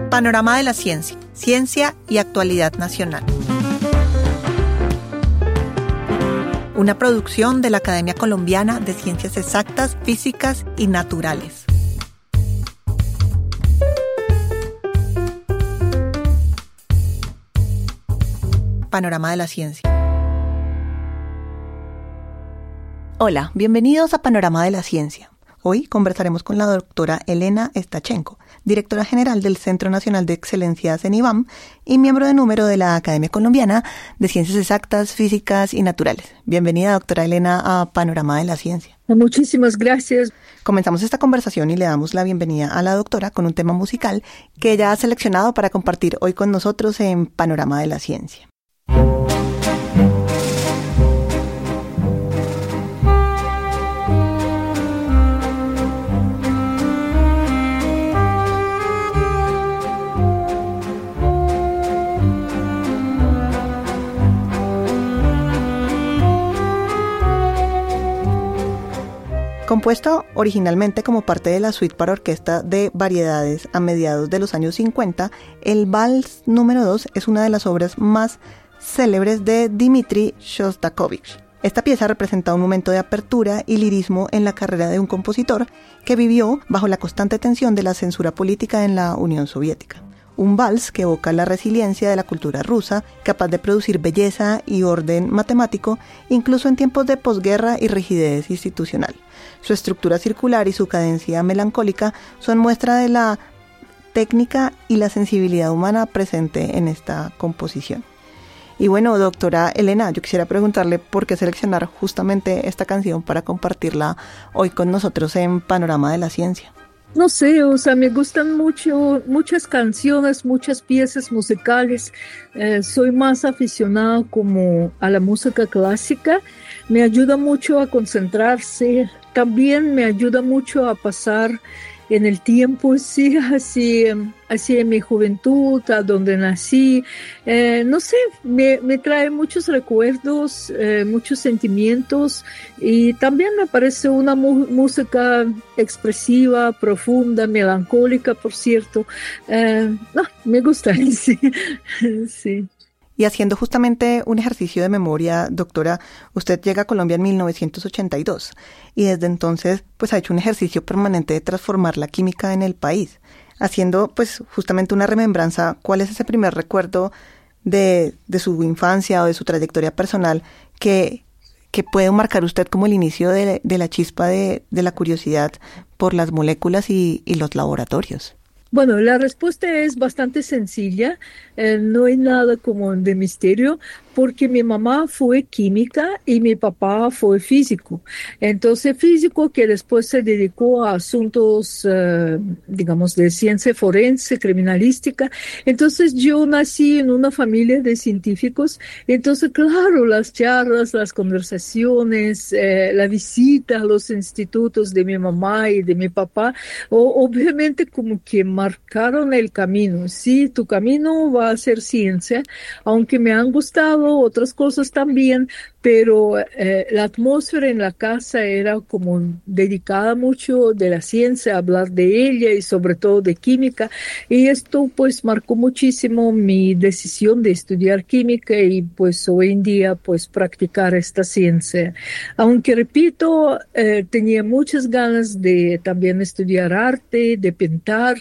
Panorama de la Ciencia, Ciencia y Actualidad Nacional. Una producción de la Academia Colombiana de Ciencias Exactas, Físicas y Naturales. Panorama de la Ciencia. Hola, bienvenidos a Panorama de la Ciencia. Hoy conversaremos con la doctora Elena Stachenko, directora general del Centro Nacional de Excelencia CENIVAM y miembro de número de la Academia Colombiana de Ciencias Exactas, Físicas y Naturales. Bienvenida, doctora Elena, a Panorama de la Ciencia. Muchísimas gracias. Comenzamos esta conversación y le damos la bienvenida a la doctora con un tema musical que ella ha seleccionado para compartir hoy con nosotros en Panorama de la Ciencia. Compuesto originalmente como parte de la suite para orquesta de variedades a mediados de los años 50, el Vals número 2 es una de las obras más célebres de Dmitri Shostakovich. Esta pieza representa un momento de apertura y lirismo en la carrera de un compositor que vivió bajo la constante tensión de la censura política en la Unión Soviética. Un vals que evoca la resiliencia de la cultura rusa, capaz de producir belleza y orden matemático, incluso en tiempos de posguerra y rigidez institucional. Su estructura circular y su cadencia melancólica son muestra de la técnica y la sensibilidad humana presente en esta composición. Y bueno, doctora Elena, yo quisiera preguntarle por qué seleccionar justamente esta canción para compartirla hoy con nosotros en Panorama de la Ciencia. No sé, me gustan muchas canciones, muchas piezas musicales. Soy más aficionada como a la música clásica. Me ayuda mucho a concentrarse. También me ayuda mucho a pasar en el tiempo, sí, así en mi juventud, a donde nací. No sé, me trae muchos recuerdos, muchos sentimientos, y también me parece una música expresiva, profunda, melancólica, por cierto. No, me gusta, sí. Sí. Y haciendo justamente un ejercicio de memoria, doctora, usted llega a Colombia en 1982 y desde entonces pues ha hecho un ejercicio permanente de transformar la química en el país, haciendo pues justamente una remembranza. ¿Cuál es ese primer recuerdo de su infancia o de su trayectoria personal que puede marcar usted como el inicio de la chispa de la curiosidad por las moléculas y los laboratorios? Bueno, la respuesta es bastante sencilla, no hay nada como de misterio, porque mi mamá fue química y mi papá fue físico. Entonces, físico que después se dedicó a asuntos, digamos, de ciencia forense, criminalística. Entonces, yo nací en una familia de científicos. Entonces, claro, las charlas, las conversaciones, la visita a los institutos de mi mamá y de mi papá, obviamente como que marcaron el camino. Sí, tu camino va a ser ciencia, aunque me han gustado otras cosas también, pero la atmósfera en la casa era como dedicada mucho de la ciencia, hablar de ella y sobre todo de química, y esto pues marcó muchísimo mi decisión de estudiar química y pues hoy en día pues practicar esta ciencia. Aunque repito, tenía muchas ganas de también estudiar arte, de pintar,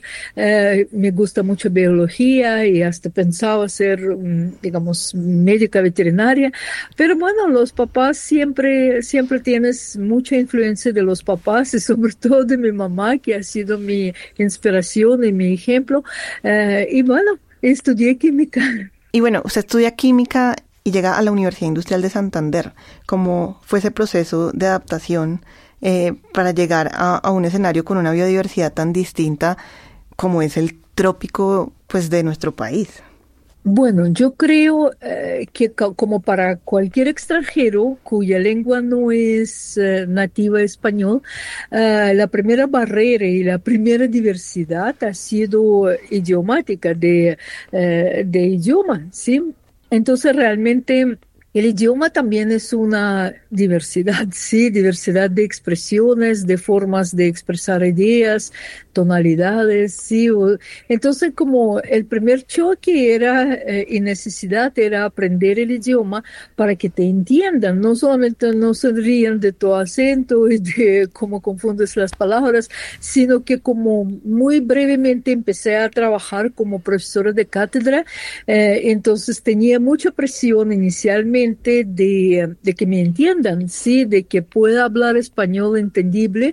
me gusta mucho biología y hasta pensaba ser, digamos, médica veterinaria, pero bueno, los papás siempre tienes mucha influencia de los papás y sobre todo de mi mamá, que ha sido mi inspiración y mi ejemplo, y bueno, estudié química. Y bueno, usted estudia química y llega a la Universidad Industrial de Santander. ¿Cómo fue ese proceso de adaptación para llegar a un escenario con una biodiversidad tan distinta como es el trópico pues de nuestro país? Bueno, yo creo que como para cualquier extranjero cuya lengua no es nativa español, la primera barrera y la primera diversidad ha sido idiomática de idioma, ¿sí? Entonces realmente El idioma también es una diversidad, sí, diversidad de expresiones, de formas de expresar ideas, tonalidades, sí. Entonces, como el primer choque era y necesidad era aprender el idioma para que te entiendan, no solamente no se rían de tu acento y de cómo confundes las palabras, sino que como muy brevemente empecé a trabajar como profesora de cátedra, entonces tenía mucha presión inicialmente de que me entiendan, sí, de que pueda hablar español entendible.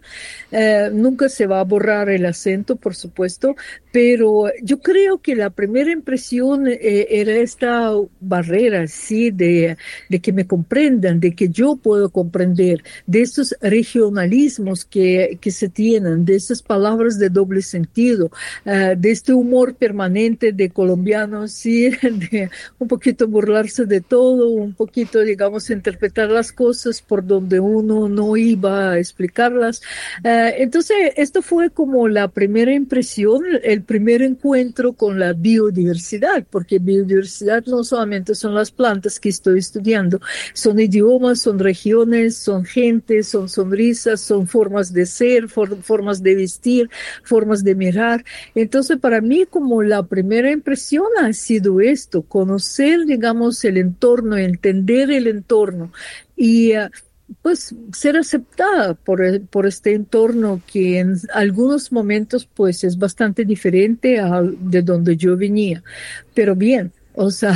Nunca se va a borrar el acento, por supuesto, pero yo creo que la primera impresión era esta barrera, sí, de que me comprendan, de que yo puedo comprender, de esos regionalismos que se tienen, de esas palabras de doble sentido, de este humor permanente de colombianos, sí, de un poquito burlarse de todo, un poquito, digamos, interpretar las cosas por donde uno no iba a explicarlas. Entonces, esto fue como la primera impresión, el primer encuentro con la biodiversidad, porque biodiversidad no solamente son las plantas que estoy estudiando, son idiomas, son regiones, son gente, son sonrisas, son formas de ser, formas de vestir, formas de mirar. Entonces, para mí, como la primera impresión ha sido esto, conocer, digamos, el entorno, entender el entorno y pues ser aceptada por este entorno que en algunos momentos pues es bastante diferente de donde yo venía. Pero bien, o sea,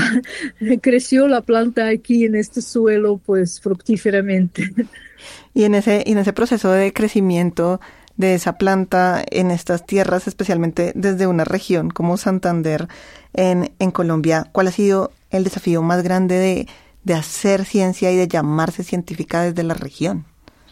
creció la planta aquí en este suelo pues fructíferamente. Y en ese proceso de crecimiento de esa planta en estas tierras, especialmente desde una región como Santander en Colombia, ¿cuál ha sido el desafío más grande de hacer ciencia y de llamarse científica desde la región?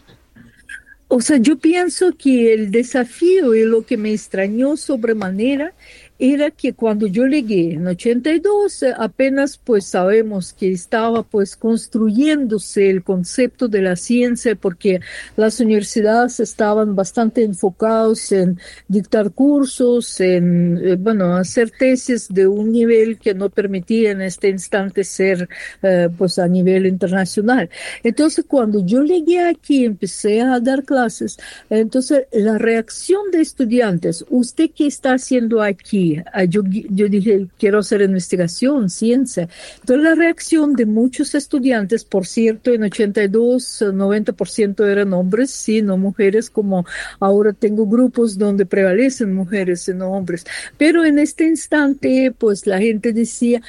O sea, yo pienso que el desafío y lo que me extrañó sobremanera era que cuando yo llegué en 82, apenas pues sabemos que estaba pues construyéndose el concepto de la ciencia porque las universidades estaban bastante enfocados en dictar cursos, en, bueno, hacer tesis de un nivel que no permitía en este instante ser pues a nivel internacional. Entonces, cuando yo llegué aquí, empecé a dar clases, entonces la reacción de estudiantes, ¿usted qué está haciendo aquí? Yo dije, quiero hacer investigación, ciencia. Entonces la reacción de muchos estudiantes, por cierto, en 82, 90% eran hombres, sí, no mujeres, como ahora tengo grupos donde prevalecen mujeres y no hombres. Pero en este instante, pues la gente decía,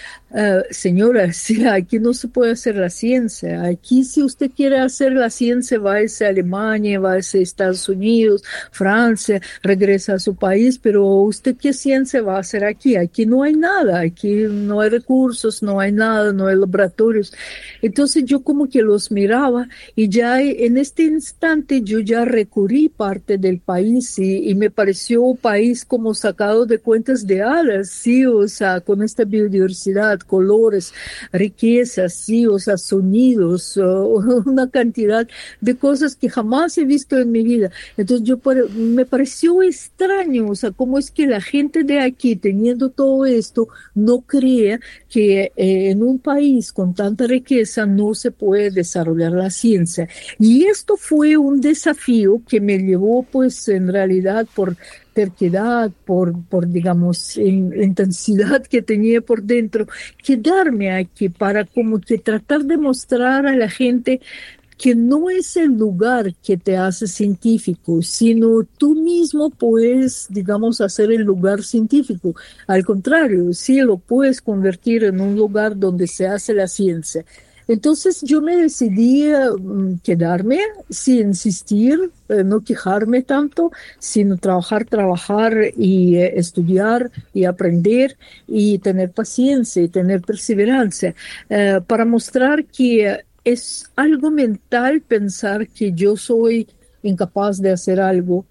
señora, sí, aquí no se puede hacer la ciencia. Aquí si usted quiere hacer la ciencia, váyase a Alemania, váyase a Estados Unidos, Francia, regresa a su país, pero usted qué ciencia va a hacer aquí? Aquí no hay nada, aquí no hay recursos, no hay nada, no hay laboratorios. Entonces yo como que los miraba y ya en este instante yo ya recorrí parte del país y me pareció un país como sacado de cuentas de hadas, sí, o sea, con esta biodiversidad, colores, riquezas, sí, o sea, sonidos, una cantidad de cosas que jamás he visto en mi vida. Entonces me pareció extraño, o sea, cómo es que la gente de aquí, teniendo todo esto, no cree que en un país con tanta riqueza no se puede desarrollar la ciencia. Y esto fue un desafío que me llevó, pues, en realidad por terquedad, digamos, intensidad que tenía por dentro, quedarme aquí para como que tratar de mostrar a la gente que no es el lugar que te hace científico, sino tú mismo puedes, digamos, hacer el lugar científico. Al contrario, sí lo puedes convertir en un lugar donde se hace la ciencia. Entonces yo me decidí quedarme, sin insistir, no quejarme tanto, sino trabajar y estudiar y aprender y tener paciencia y tener perseverancia para mostrar que es algo mental pensar que yo soy incapaz de hacer algo,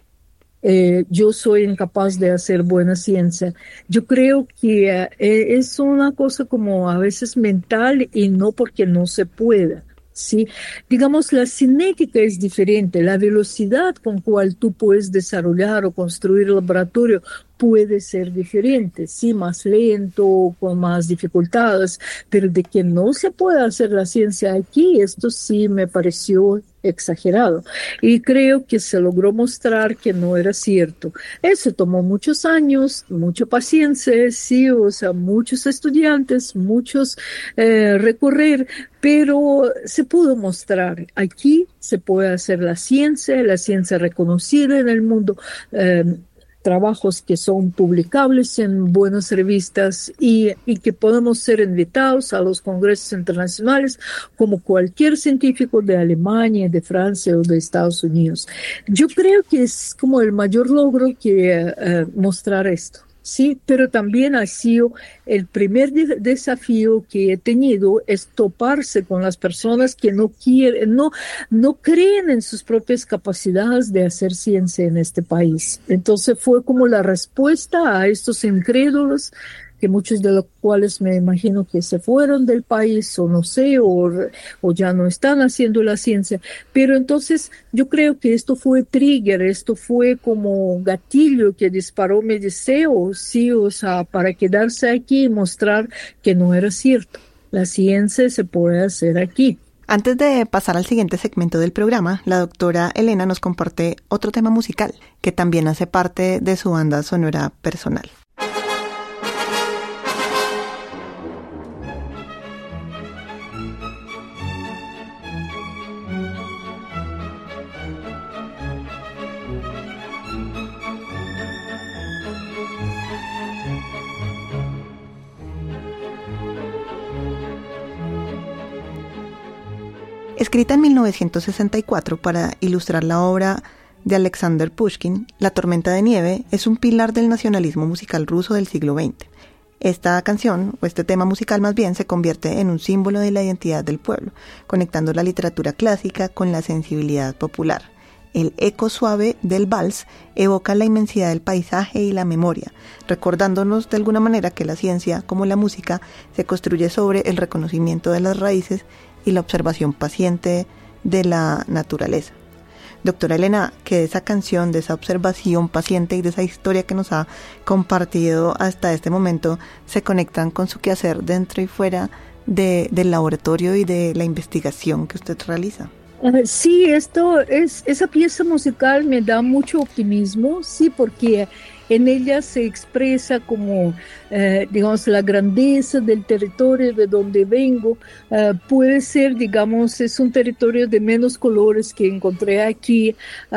yo soy incapaz de hacer buena ciencia. Yo creo que es una cosa como a veces mental y no porque no se pueda. Sí, digamos, la cinética es diferente, la velocidad con cual tú puedes desarrollar o construir el laboratorio puede ser diferente, sí, más lento, con más dificultades, pero de que no se puede hacer la ciencia aquí, esto sí me pareció exagerado. Y creo que se logró mostrar que no era cierto. Eso tomó muchos años, mucha paciencia, sí, o sea, muchos estudiantes, muchos recorrer, pero se pudo mostrar. Aquí se puede hacer la ciencia reconocida en el mundo. Trabajos que son publicables en buenas revistas y que podemos ser invitados a los congresos internacionales como cualquier científico de Alemania, de Francia o de Estados Unidos. Yo creo que es como el mayor logro que mostrar esto. Sí, pero también ha sido el primer desafío que he tenido es toparse con las personas que no quieren, no creen en sus propias capacidades de hacer ciencia en este país. Entonces fue como la respuesta a estos incrédulos, que muchos de los cuales me imagino que se fueron del país o no sé, o ya no están haciendo la ciencia. Pero entonces yo creo que esto fue trigger, esto fue como gatillo que disparó mi deseo, sí, o sea, para quedarse aquí y mostrar que no era cierto. La ciencia se puede hacer aquí. Antes de pasar al siguiente segmento del programa, la doctora Elena nos comparte otro tema musical que también hace parte de su banda sonora personal. Escrita en 1964 para ilustrar la obra de Alexander Pushkin, La tormenta de nieve es un pilar del nacionalismo musical ruso del siglo XX. Esta canción, o este tema musical más bien, se convierte en un símbolo de la identidad del pueblo, conectando la literatura clásica con la sensibilidad popular. El eco suave del vals evoca la inmensidad del paisaje y la memoria, recordándonos de alguna manera que la ciencia, como la música, se construye sobre el reconocimiento de las raíces y la observación paciente de la naturaleza. Doctora Elena, que de esa canción, de esa observación paciente y de esa historia que nos ha compartido hasta este momento, se conectan con su quehacer dentro y fuera del laboratorio y de la investigación que usted realiza. Sí, esa pieza musical me da mucho optimismo, sí, porque en ella se expresa como, digamos, la grandeza del territorio de donde vengo. Puede ser, digamos, es un territorio de menos colores que encontré aquí.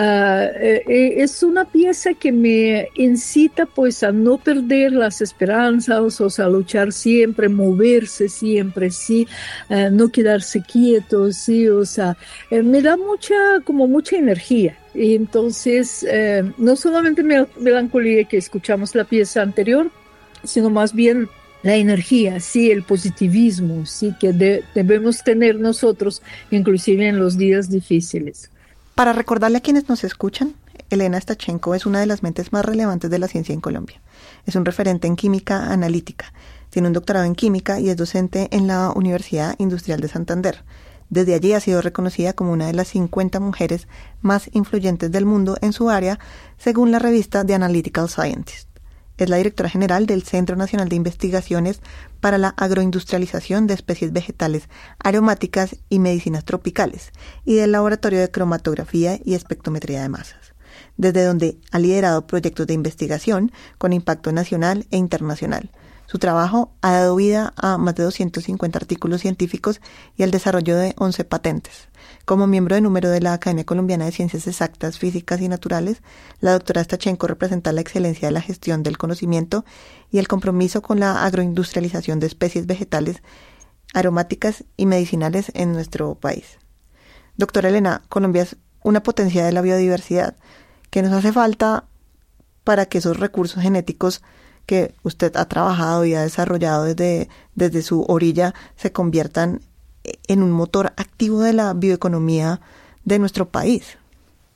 Es una pieza que me incita, pues, a no perder las esperanzas, o sea, a luchar siempre, moverse siempre, sí, no quedarse quietos, sí, o sea, me da mucha energía. Y entonces, no solamente melancolía que escuchamos la pieza anterior, sino más bien la energía, sí, el positivismo, sí, que debemos tener nosotros, inclusive en los días difíciles. Para recordarle a quienes nos escuchan, Elena Stachenko es una de las mentes más relevantes de la ciencia en Colombia. Es un referente en química analítica, tiene un doctorado en química y es docente en la Universidad Industrial de Santander. Desde allí ha sido reconocida como una de las 50 mujeres más influyentes del mundo en su área, según la revista The Analytical Scientist. Es la directora general del Centro Nacional de Investigaciones para la Agroindustrialización de Especies Vegetales Aromáticas y Medicinas Tropicales y del Laboratorio de Cromatografía y Espectrometría de Masas, desde donde ha liderado proyectos de investigación con impacto nacional e internacional. Su trabajo ha dado vida a más de 250 artículos científicos y al desarrollo de 11 patentes. Como miembro de número de la Academia Colombiana de Ciencias Exactas, Físicas y Naturales, la doctora Stachenko representa la excelencia de la gestión del conocimiento y el compromiso con la agroindustrialización de especies vegetales, aromáticas y medicinales en nuestro país. Doctora Elena, Colombia es una potencia de la biodiversidad que nos hace falta para que esos recursos genéticos que usted ha trabajado y ha desarrollado desde su orilla se conviertan en un motor activo de la bioeconomía de nuestro país.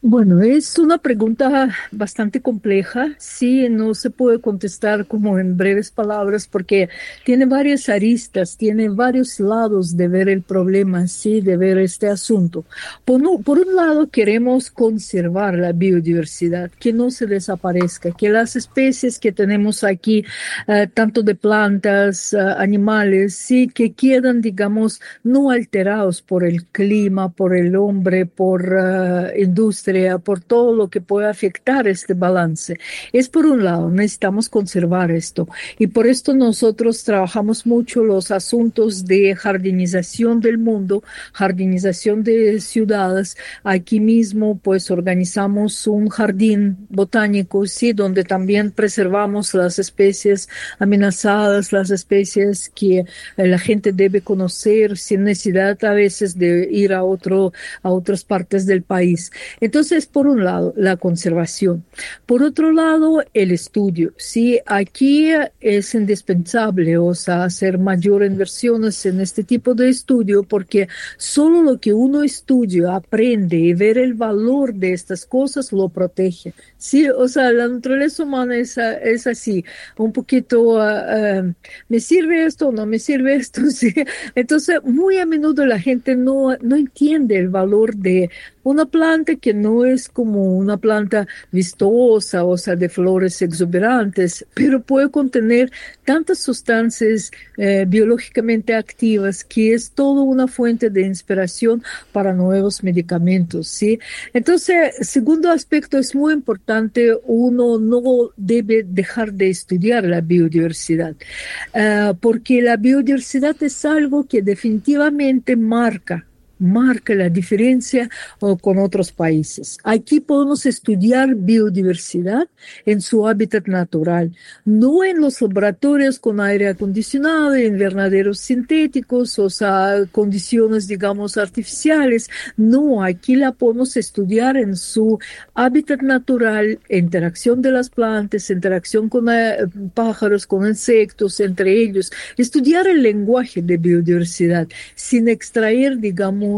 Bueno, es una pregunta bastante compleja. Sí, no se puede contestar como en breves palabras porque tiene varias aristas, tiene varios lados de ver el problema, sí, de ver este asunto. Por un lado, queremos conservar la biodiversidad, que no se desaparezca, que las especies que tenemos aquí, tanto de plantas, animales, sí, que quedan, digamos, no alterados por el clima, por el hombre, por industria, por todo lo que puede afectar este balance. Es por un lado, necesitamos conservar esto y por esto nosotros trabajamos mucho los asuntos de jardinización del mundo, jardinización de ciudades. Aquí mismo pues organizamos un jardín botánico, sí, donde también preservamos las especies amenazadas, las especies que la gente debe conocer sin necesidad a veces de ir a otras partes del país. Entonces, por un lado, la conservación. Por otro lado, el estudio. Sí, aquí es indispensable, o sea, hacer mayor inversiones en este tipo de estudio porque solo lo que uno estudia, aprende y ver el valor de estas cosas lo protege. Sí, o sea, la naturaleza humana es así, un poquito, ¿me sirve esto o no me sirve esto? Sí. Entonces, muy a menudo la gente no entiende el valor de una planta que no es como una planta vistosa, o sea, de flores exuberantes, pero puede contener tantas sustancias biológicamente activas que es toda una fuente de inspiración para nuevos medicamentos, ¿sí? Entonces, segundo aspecto es muy importante, uno no debe dejar de estudiar la biodiversidad, porque la biodiversidad es algo que definitivamente marca la diferencia con otros países. Aquí podemos estudiar biodiversidad en su hábitat natural, no en los laboratorios con aire acondicionado, invernaderos sintéticos, o sea, condiciones, digamos, artificiales. No, aquí la podemos estudiar en su hábitat natural, interacción de las plantas, interacción con pájaros, con insectos, entre ellos. Estudiar el lenguaje de biodiversidad sin extraer, digamos,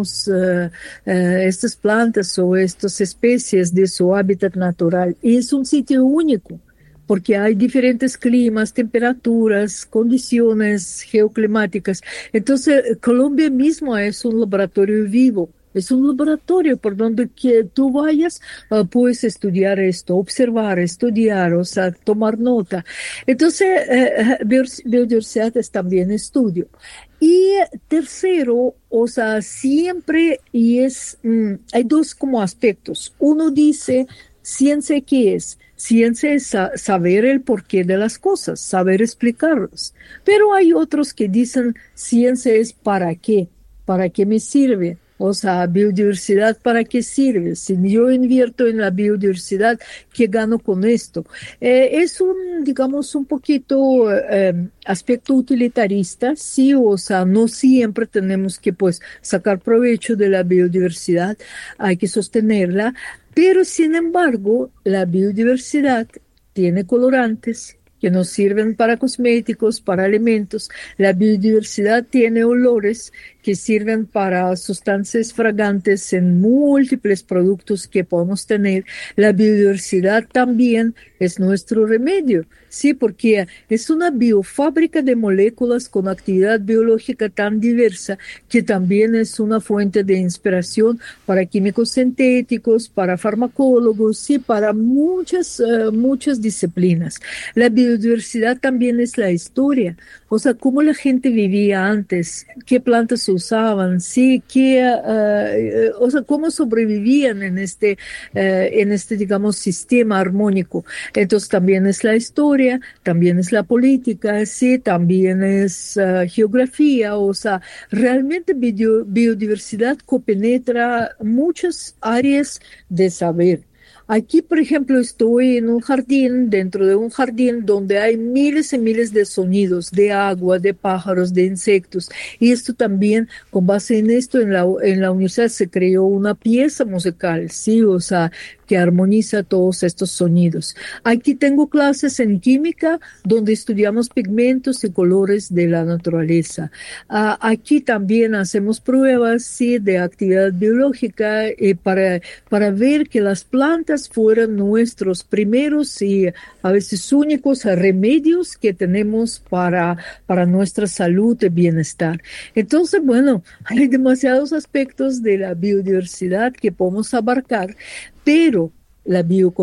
estas plantas o estas especies de su hábitat natural. Y es un sitio único, porque hay diferentes climas, temperaturas, condiciones geoclimáticas. Entonces, Colombia mismo es un laboratorio vivo. Es un laboratorio por donde que tú vayas, puedes estudiar esto, observar, estudiar, o sea, tomar nota. Entonces, biodiversidad es también estudio. Y tercero, o sea, siempre, hay dos como aspectos. Uno dice, ciencia, ¿qué es? Ciencia es saber el porqué de las cosas, saber explicarlas. Pero hay otros que dicen, ciencia es para qué me sirve. O sea, biodiversidad, ¿para qué sirve? Si yo invierto en la biodiversidad, ¿qué gano con esto? Es digamos, un poquito aspecto utilitarista, sí, o sea, no siempre tenemos que, pues, sacar provecho de la biodiversidad, hay que sostenerla, pero, sin embargo, la biodiversidad tiene colorantes que nos sirven para cosméticos, para alimentos. La biodiversidad tiene olores que sirven para sustancias fragantes en múltiples productos que podemos tener. La biodiversidad también es nuestro remedio, sí, porque es una biofábrica de moléculas con actividad biológica tan diversa que también es una fuente de inspiración para químicos sintéticos, para farmacólogos, sí, para muchas disciplinas. La biodiversidad también es la historia, o sea, cómo la gente vivía antes, qué plantas se usaban, sí, o sea, cómo sobrevivían en este, digamos, sistema armónico. Entonces también es la historia, también es la política, sí, también es geografía, o sea, realmente biodiversidad compenetra muchas áreas de saber. Aquí, por ejemplo, estoy en un jardín, dentro de un jardín donde hay miles y miles de sonidos, de agua, de pájaros, de insectos. Y esto también, con base en esto, en la universidad se creó una pieza musical, sí, o sea, que armoniza todos estos sonidos. Aquí tengo clases en química donde estudiamos pigmentos y colores de la naturaleza. Aquí también hacemos pruebas, sí, de actividad biológica para ver que las plantas fueran nuestros primeros y a veces únicos remedios que tenemos para nuestra salud y bienestar. Entonces, bueno, hay demasiados aspectos de la biodiversidad que podemos abarcar, pero la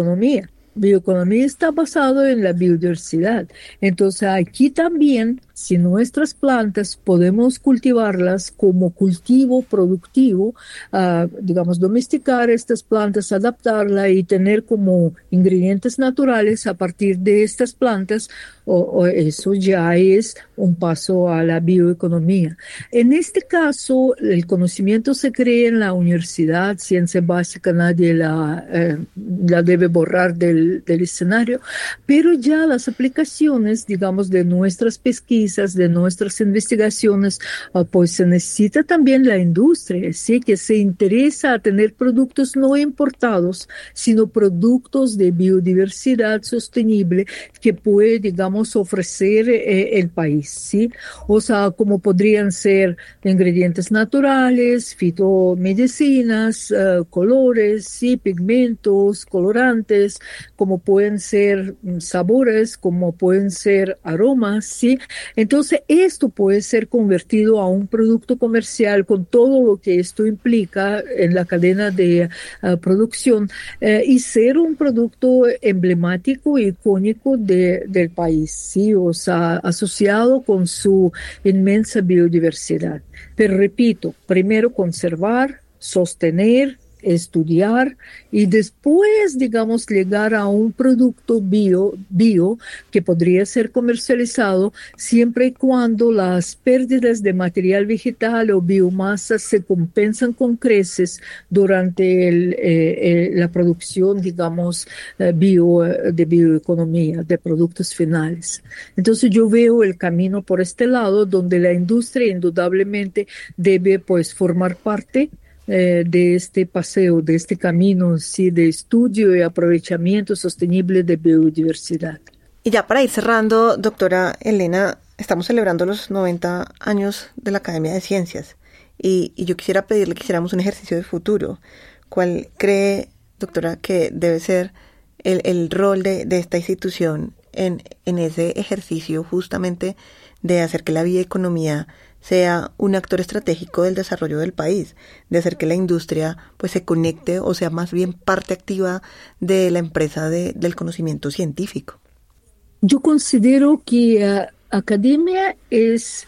bioeconomía está basada en la biodiversidad. Entonces, aquí también, si nuestras plantas podemos cultivarlas como cultivo productivo, digamos, domesticar estas plantas, adaptarlas y tener como ingredientes naturales a partir de estas plantas, eso ya es un paso a la bioeconomía. En este caso, el conocimiento se crea en la universidad, ciencia básica nadie la debe borrar del escenario, pero ya las aplicaciones, digamos, de nuestras pesquisas, de nuestras investigaciones, pues se necesita también la industria, ¿sí? Que se interesa a tener productos no importados, sino productos de biodiversidad sostenible que puede, digamos, ofrecer el país, ¿sí? O sea, como podrían ser ingredientes naturales, fitomedicinas, colores, ¿sí? Pigmentos, colorantes, como pueden ser sabores, como pueden ser aromas, ¿sí? Entonces, esto puede ser convertido a un producto comercial con todo lo que esto implica en la cadena de producción y ser un producto emblemático, icónico del país, ¿sí? O sea, asociado con su inmensa biodiversidad. Pero repito, primero conservar, sostener, estudiar y después, digamos, llegar a un producto bio que podría ser comercializado siempre y cuando las pérdidas de material vegetal o biomasa se compensan con creces durante la producción, digamos, de bioeconomía, de productos finales. Entonces yo veo el camino por este lado donde la industria indudablemente debe pues formar parte de este paseo, de este camino, sí, de estudio y aprovechamiento sostenible de biodiversidad. Y ya para ir cerrando, doctora Elena, estamos celebrando los 90 años de la Academia de Ciencias y yo quisiera pedirle que hiciéramos un ejercicio de futuro. ¿Cuál cree, doctora, que debe ser el rol de esta institución en ese ejercicio justamente de hacer que la bioeconomía sea un actor estratégico del desarrollo del país, de hacer que la industria pues se conecte o sea más bien parte activa de la empresa del conocimiento científico? Yo considero que academia es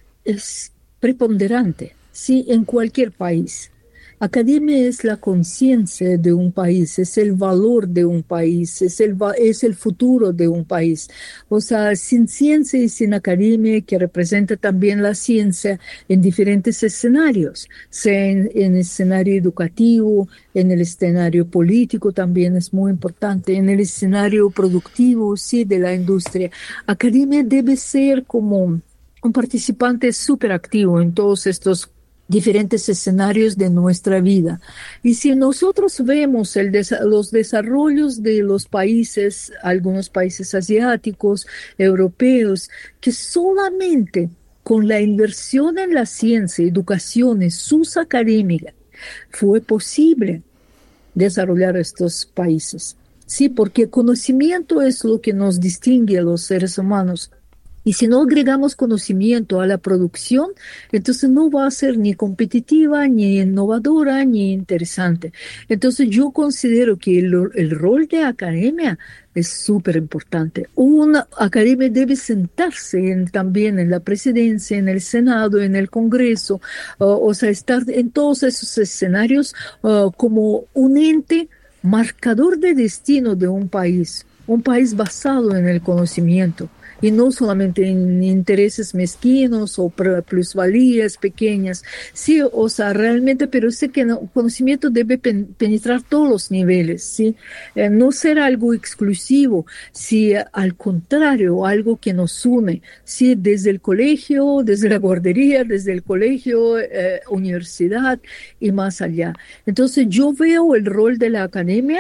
preponderante, sí, en cualquier país. Academia es la conciencia de un país, es el valor de un país, es el futuro de un país. O sea, sin ciencia y sin academia, que representa también la ciencia en diferentes escenarios, sea en el escenario educativo, en el escenario político también es muy importante, en el escenario productivo, sí, de la industria. Academia debe ser como un participante súper activo en todos estos diferentes escenarios de nuestra vida. Y si nosotros vemos los desarrollos de los países, algunos países asiáticos, europeos, que solamente con la inversión en la ciencia, educación y sus académicas fue posible desarrollar estos países. Sí, porque conocimiento es lo que nos distingue a los seres humanos. Y si no agregamos conocimiento a la producción, entonces no va a ser ni competitiva, ni innovadora, ni interesante. Entonces yo considero que el rol de academia es súper importante. Una academia debe sentarse también en la presidencia, en el Senado, en el Congreso, o sea, estar en todos esos escenarios como un ente marcador de destino de un país basado en el conocimiento. Y no solamente en intereses mezquinos o plusvalías pequeñas. Sí, o sea, realmente, pero sé que el conocimiento debe penetrar todos los niveles, ¿sí? No ser algo exclusivo, sí, al contrario, algo que nos une, sí, desde el colegio, desde la guardería, desde el colegio, universidad y más allá. Entonces, yo veo el rol de la academia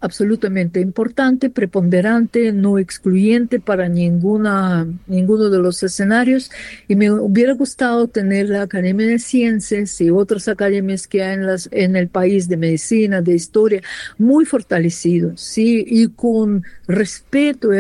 absolutamente importante, preponderante, no excluyente para ninguno de los escenarios, y me hubiera gustado tener la Academia de Ciencias y otras academias que hay en el país de medicina, de historia, muy fortalecidos, ¿sí? Y con respeto y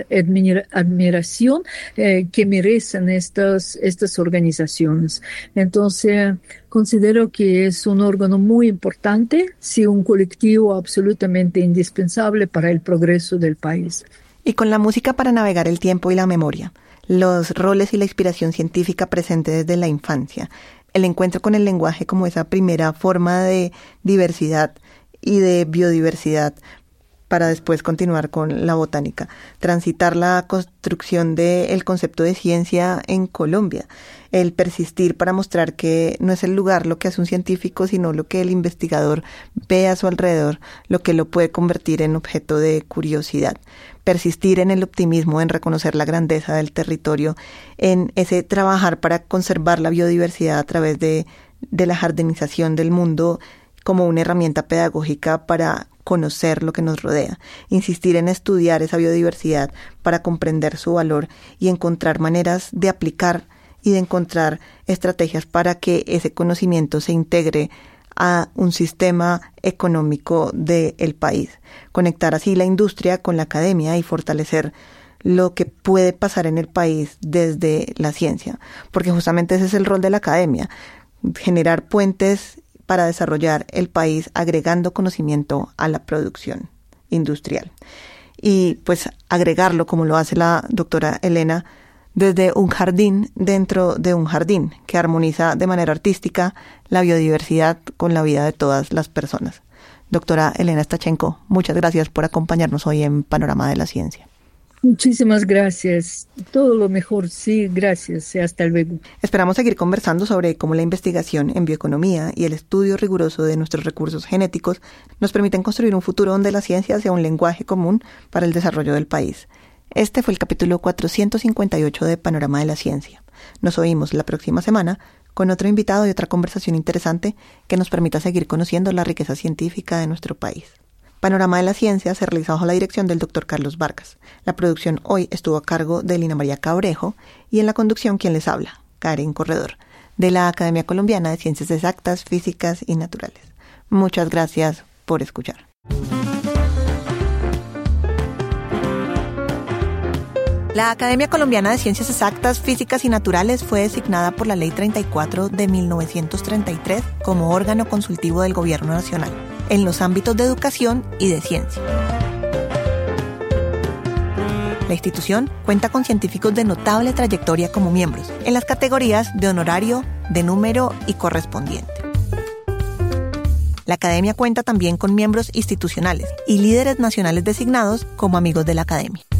admiración que merecen estas organizaciones. Entonces, considero que es un órgano muy importante, sí, un colectivo absolutamente indispensable para el progreso del país. Y con la música para navegar el tiempo y la memoria, los roles y la inspiración científica presente desde la infancia, el encuentro con el lenguaje como esa primera forma de diversidad y de biodiversidad, para después continuar con la botánica, transitar la construcción del concepto de ciencia en Colombia, el persistir para mostrar que no es el lugar lo que hace un científico, sino lo que el investigador ve a su alrededor, lo que lo puede convertir en objeto de curiosidad, persistir en el optimismo, en reconocer la grandeza del territorio, en ese trabajar para conservar la biodiversidad a través de la jardinización del mundo como una herramienta pedagógica para conocer lo que nos rodea, insistir en estudiar esa biodiversidad para comprender su valor y encontrar maneras de aplicar y de encontrar estrategias para que ese conocimiento se integre a un sistema económico del país. Conectar así la industria con la academia y fortalecer lo que puede pasar en el país desde la ciencia, porque justamente ese es el rol de la academia, generar puentes para desarrollar el país agregando conocimiento a la producción industrial. Y pues agregarlo, como lo hace la doctora Elena, desde un jardín dentro de un jardín, que armoniza de manera artística la biodiversidad con la vida de todas las personas. Doctora Elena Stachenko, muchas gracias por acompañarnos hoy en Panorama de la Ciencia. Muchísimas gracias. Todo lo mejor, sí, gracias. Hasta luego. Esperamos seguir conversando sobre cómo la investigación en bioeconomía y el estudio riguroso de nuestros recursos genéticos nos permiten construir un futuro donde la ciencia sea un lenguaje común para el desarrollo del país. Este fue el capítulo 458 de Panorama de la Ciencia. Nos oímos la próxima semana con otro invitado y otra conversación interesante que nos permita seguir conociendo la riqueza científica de nuestro país. Panorama de la Ciencia se realiza bajo la dirección del Dr. Carlos Vargas. La producción hoy estuvo a cargo de Lina María Cabrejo y en la conducción quien les habla, Karen Corredor, de la Academia Colombiana de Ciencias Exactas, Físicas y Naturales. Muchas gracias por escuchar. La Academia Colombiana de Ciencias Exactas, Físicas y Naturales fue designada por la Ley 34 de 1933 como órgano consultivo del Gobierno Nacional en los ámbitos de educación y de ciencia. La institución cuenta con científicos de notable trayectoria como miembros, en las categorías de honorario, de número y correspondiente. La Academia cuenta también con miembros institucionales y líderes nacionales designados como amigos de la Academia.